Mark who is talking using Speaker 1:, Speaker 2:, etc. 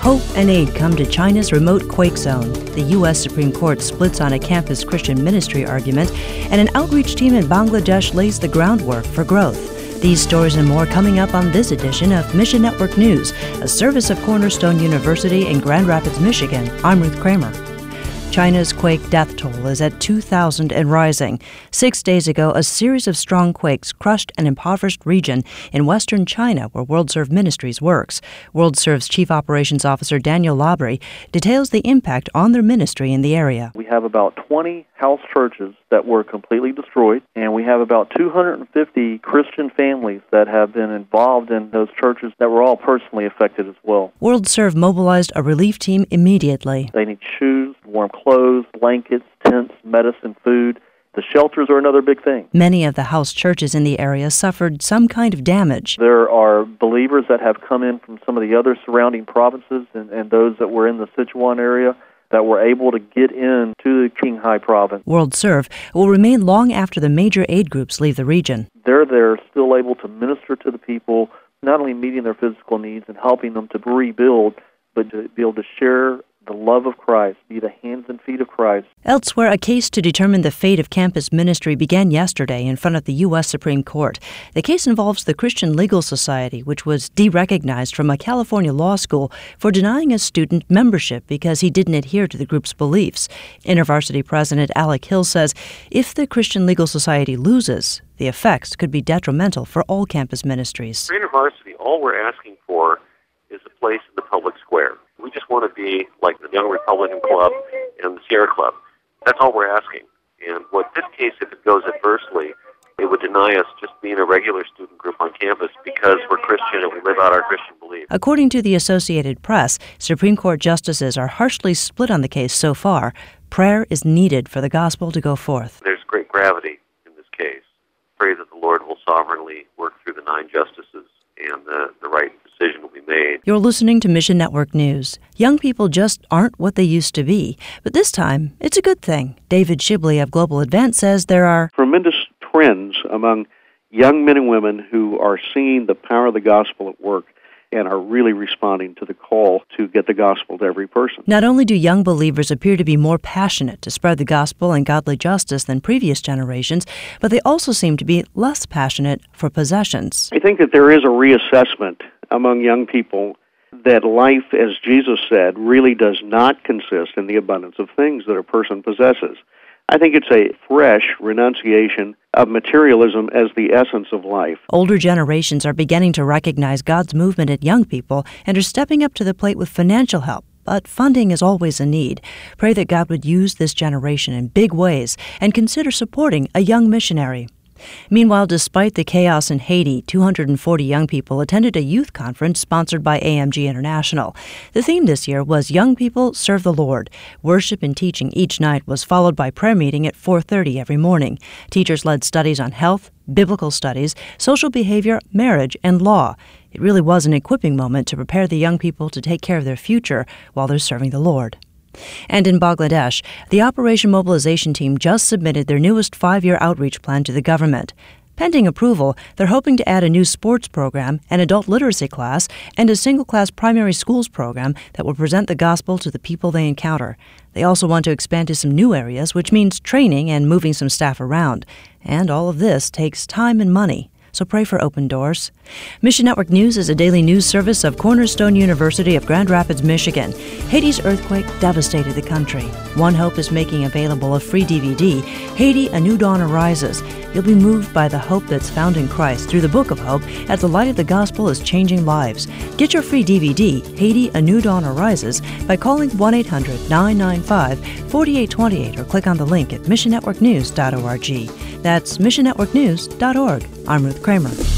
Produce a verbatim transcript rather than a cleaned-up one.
Speaker 1: Hope and aid come to China's remote quake zone. The U S Supreme Court splits on a campus Christian ministry argument, and an outreach team in Bangladesh lays the groundwork for growth. These stories and more coming up on this edition of Mission Network News, a service of Cornerstone University in Grand Rapids, Michigan. I'm Ruth Kramer. China's quake death toll is at two thousand and rising. Six days ago, a series of strong quakes crushed an impoverished region in western China where WorldServe Ministries works. WorldServe's Chief Operations Officer Daniel Labrie details the impact on their ministry in the area.
Speaker 2: We have about twenty house churches that were completely destroyed, and we have about two hundred fifty Christian families that have been involved in those churches that were all personally affected as well.
Speaker 1: WorldServe mobilized a relief team immediately.
Speaker 2: They need shoes, warm clothes, blankets, tents, medicine, food. The shelters are another big thing.
Speaker 1: Many of the house churches in the area suffered some kind of damage.
Speaker 2: There are believers that have come in from some of the other surrounding provinces and, and those that were in the Sichuan area that were able to get in to the Qinghai province.
Speaker 1: WorldServe will remain long after the major aid groups leave the region.
Speaker 2: They're there still able to minister to the people, not only meeting their physical needs and helping them to rebuild, but to be able to share the love of Christ, be the hands and feet of Christ.
Speaker 1: Elsewhere, a case to determine the fate of campus ministry began yesterday in front of the U S Supreme Court. The case involves the Christian Legal Society, which was derecognized from a California law school for denying a student membership because he didn't adhere to the group's beliefs. InterVarsity President Alec Hill says if the Christian Legal Society loses, the effects could be detrimental for all campus ministries.
Speaker 3: For InterVarsity, all we're asking for is a place in the public square. We just want to be like the Young Republican Club and the Sierra Club. That's all we're asking. And what this case, if it goes adversely, it would deny us just being a regular student group on campus because we're Christian and we live out our Christian beliefs.
Speaker 1: According to the Associated Press, Supreme Court justices are harshly split on the case so far. Prayer is needed for the gospel to go forth.
Speaker 3: There's great gravity in this case. Pray that the Lord will sovereignly work through the nine justices and the, the right decision will be made.
Speaker 1: You're listening to Mission Network News. Young people just aren't what they used to be. But this time, it's a good thing. David Shibley of Global Advent says there are
Speaker 4: tremendous trends among young men and women who are seeing the power of the gospel at work and are really responding to the call to get the gospel to every person.
Speaker 1: Not only do young believers appear to be more passionate to spread the gospel and godly justice than previous generations, but they also seem to be less passionate for possessions.
Speaker 4: I think that there is a reassessment among young people that life, as Jesus said, really does not consist in the abundance of things that a person possesses. I think it's a fresh renunciation of materialism as the essence of life.
Speaker 1: Older generations are beginning to recognize God's movement at young people and are stepping up to the plate with financial help. But funding is always a need. Pray that God would use this generation in big ways and consider supporting a young missionary. Meanwhile, despite the chaos in Haiti, two hundred forty young people attended a youth conference sponsored by A M G International. The theme this year was Young People Serve the Lord. Worship and teaching each night was followed by prayer meeting at four thirty every morning. Teachers led studies on health, biblical studies, social behavior, marriage, and law. It really was an equipping moment to prepare the young people to take care of their future while they're serving the Lord. And in Bangladesh, the Operation Mobilization Team just submitted their newest five-year outreach plan to the government. Pending approval, they're hoping to add a new sports program, an adult literacy class, and a single-class primary schools program that will present the gospel to the people they encounter. They also want to expand to some new areas, which means training and moving some staff around. And all of this takes time and money. So pray for open doors. Mission Network News is a daily news service of Cornerstone University of Grand Rapids, Michigan. Haiti's earthquake devastated the country. One Hope is making available a free D V D, Haiti, A New Dawn Arises. You'll be moved by the hope that's found in Christ through the Book of Hope as the light of the gospel is changing lives. Get your free D V D, Haiti, A New Dawn Arises, by calling one eight hundred nine nine five four eight two eight or click on the link at mission network news dot org. That's mission network news dot org. I'm Ruth Kramer.